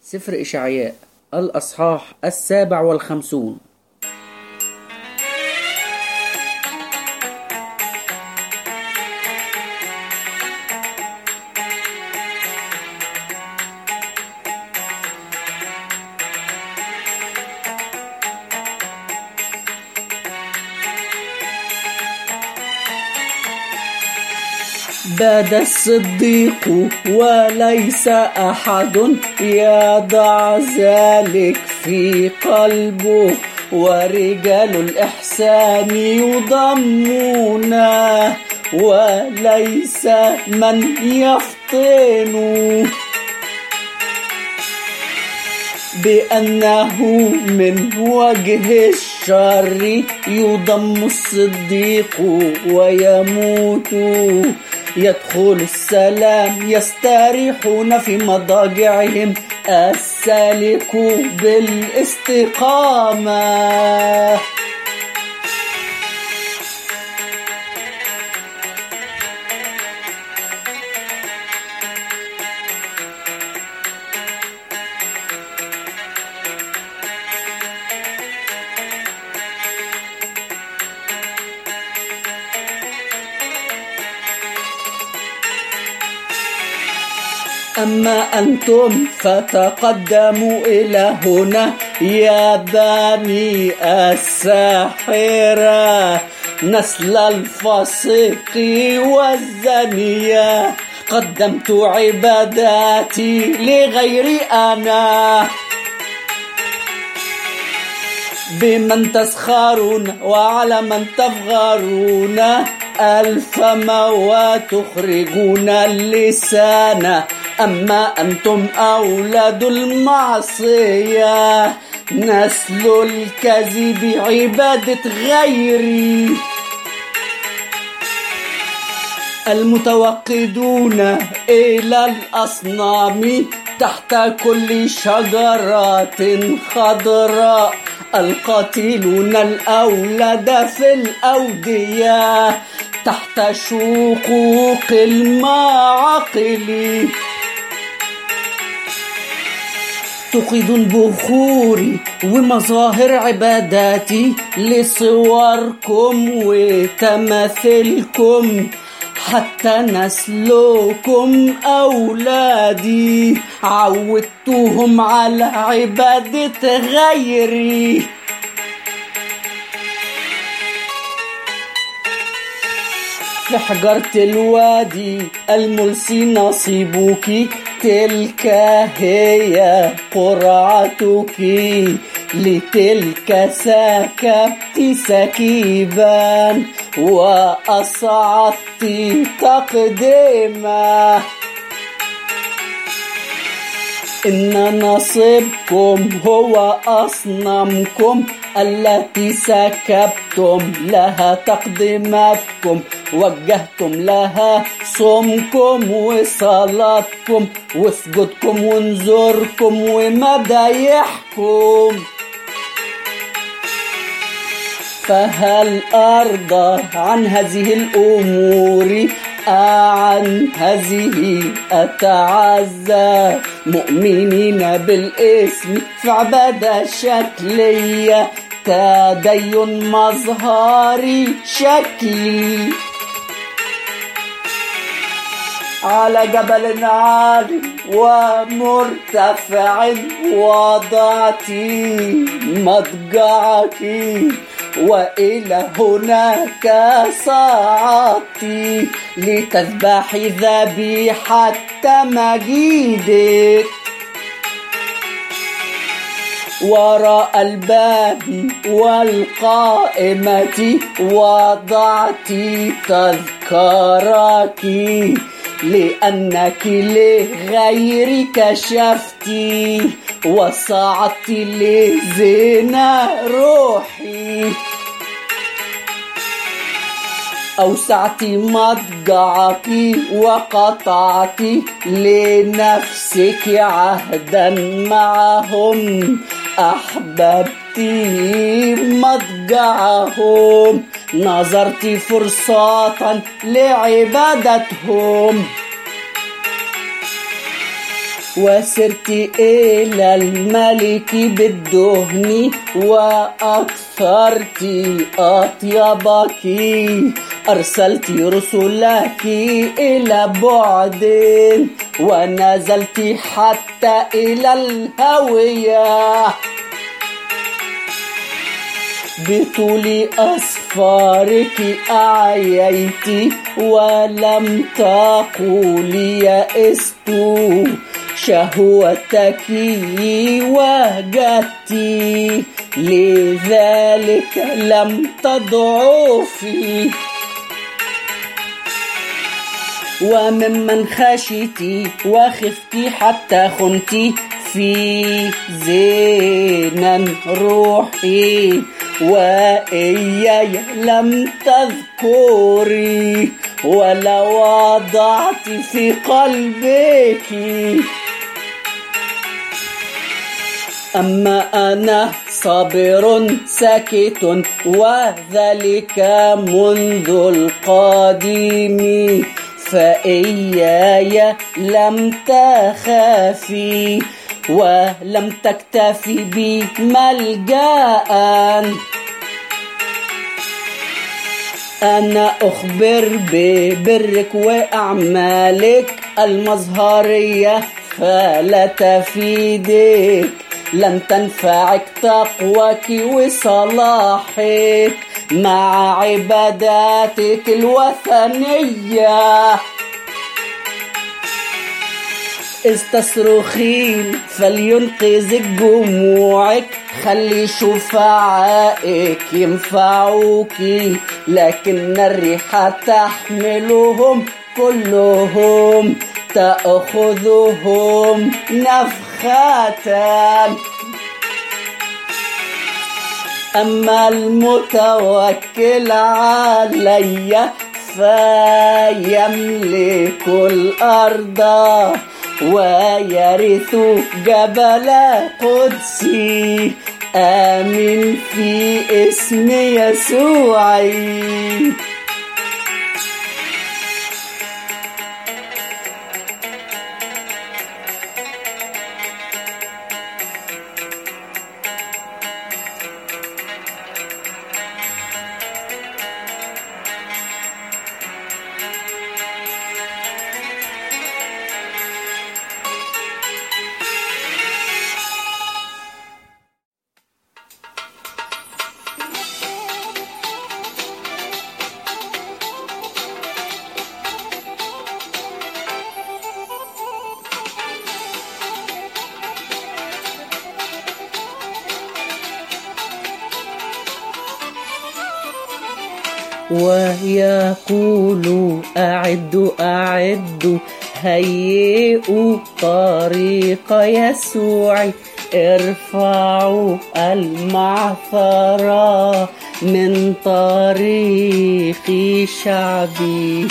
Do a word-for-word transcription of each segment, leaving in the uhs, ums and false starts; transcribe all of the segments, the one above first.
سفر إشعياء الأصحاح السابع والخمسون. باد الصديق وليس أحد يضع ذلك في قلبه، ورجال الإحسان يضمون وليس من يفطن، بأنه من وجه الشر يضم الصديق ويموت. يدخل السلام يستريحون في مضاجعهم، السالك بالاستقامة. أما أنتم فتقدموا إلى هنا يا بني الساحرة، نسل الفاسق والزانية. قدمت عباداتي لغيري أنا، بمن تسخرون وعلى من تفغرون. الفم وتخرجون اللسان. أما أنتم أولاد المعصية، نسل الكذب عبادة غيري. المتوقدون إلى الأصنام تحت كل شجرة خضراء. القاتلون الأولاد في الأودية تحت شقوق المعاقل. توقدون بخوري ومظاهر عباداتي لصوركم وتماثلكم، حتى نسلكم أولادي عودتهم على عبادة غيري. في حجرة الوادي الملسي نصيبك، تلك هي قرعتك. لتلك سكبت سكيبا وأصعدت تقديما. إن نصيبكم هو أصنامكم التي سكبتم لها تقديماتكم، وجهتم لها صومكم وصلاتكم وسجودكم ونذوركم ومدايحكم. فهل أرضى عن هذه الأمور؟ عن هذه أتعزى. مؤمنين بالاسم في عبادة شكلية، تدين مظهري شكلي. على جبل عالي ومرتفع وضعتي مضجعك، وإلى هناك صعدت لتذبحي ذبيحة مجيدك. وراء الباب والقائمة وضعت تذكارك، لأنك لغير كشفتي وصعدت لزنا روحي. أوسعت مضجعك وقطعت لنفسك عهدا معهم. أحببت مضجعهم، نظرت فرصة لعبادتهم. وسرت إلى الملك بالدهن وأكثرت أطيبك، أرسلت رسلك إلى بعد ونزلت حتى إلى الهوية. بطول أسفارك أعييت ولم تقولي يئست، شهوتك وجدت لذلك لم تضعفي. وممن خشيتي وخفتي حتى خنتي في زينا روحي، وإياي لم تذكري ولا وضعت في قلبك. أما أنا صابر ساكت وذلك منذ القديم، فإياي لم تخافي ولم تكتفي بي ملجأ. أنا أخبر ببرك وأعمالك المظهرية فلا تفيدك، لن تنفعك تقواك وصلاحك مع عباداتك الوثنية. إذ تصرخين فلينقذك جموعك، خلي شفعائك ينفعوك، لكن الريح تحملهم كلهم تأخذهم نفخة. أما المتوكل علي فيملك الأرض ويرث جبل قدسي. آمين في اسم يسوع. ويقول أعدوا أعدوا هيئوا طريق يسوع، ارفعوا المعثرة من طريق شعبي.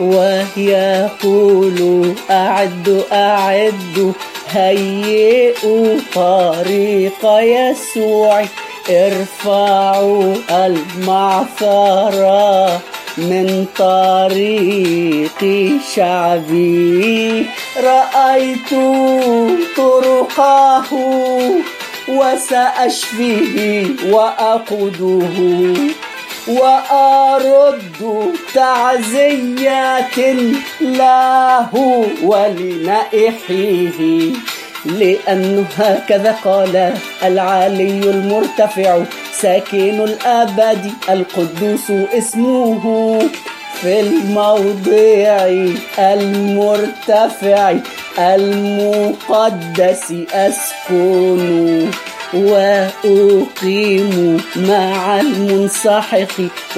ويقول أعدوا أعدوا هيئوا طريق يسوع، ارفعوا المعثرة من طريق شعبي. رأيت طرقه وسأشفيه وأقوده، وأرد تعزيات له ولنائحيه. لأنه هكذا قال العالي المرتفع ساكن الأبد القدوس اسمه، في الموضع المرتفع المقدس أسكن، وأقيم مع المنسحق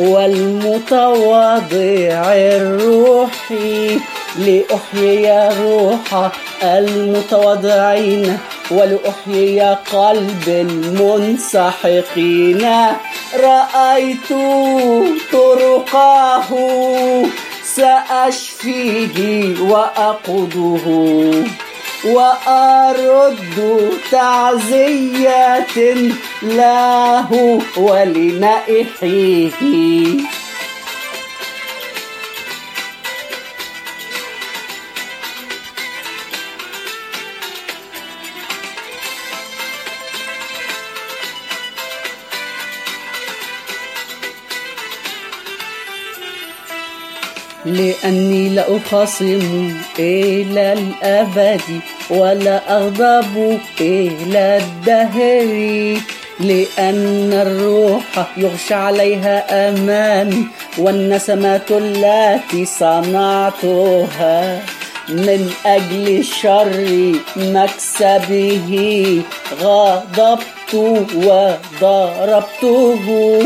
والمتواضع الروحي، لأحيي روح المتواضعين ولأحيي قلب المنسحقين. رأيت طرقه سأشفيه وأقوده، وأرد تعزيات له ولنائحيه. لأني لا أخاصم إلى الأبد ولا أغضب إلى الدهر، لأن الروح يغشى عليها أمامي والنسمات التي صنعتها من أجل الشر مكسبه غضبت وضربته،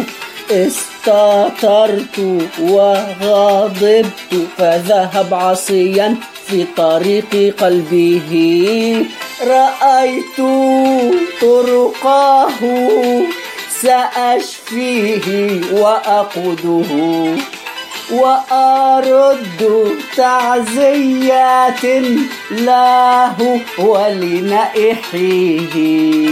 استطرت وغضبت فذهب عصيا في طريق قلبه. رأيت طرقه سأشفيه وأقوده، وأرد تعزيات له ولنائحيه.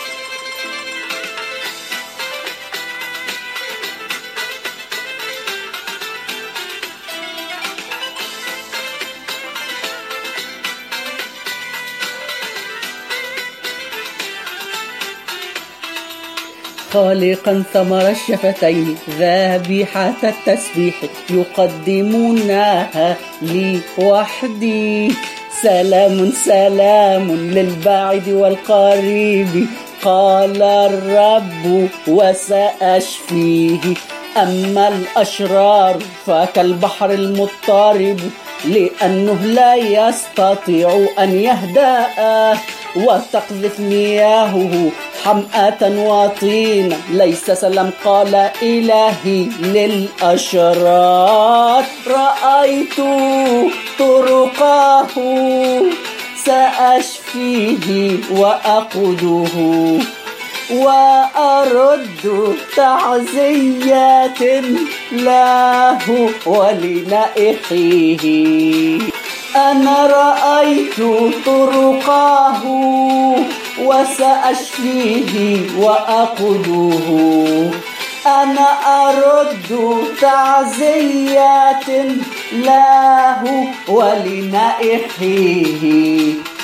خالقا ثمر الشفتين ذابيحة التسبيح يقدمونها لي وحدي. سلام سلام للبعيد والقريب قال الرب وسأشفيه. أما الأشرار فكالبحر المضطرب لأنه لا يستطيع أن يهدأ، وتقذف مياهه حمأة وطينا. ليس سلام قال إلهي للأشرار. رأيت طرقه سأشفيه وأقوده، وأرد تعزيات له ولنائحيه. أنا رأيت طرقه وسأشفيه وأقوده، أنا أرد تعزيات له ولنائحيه.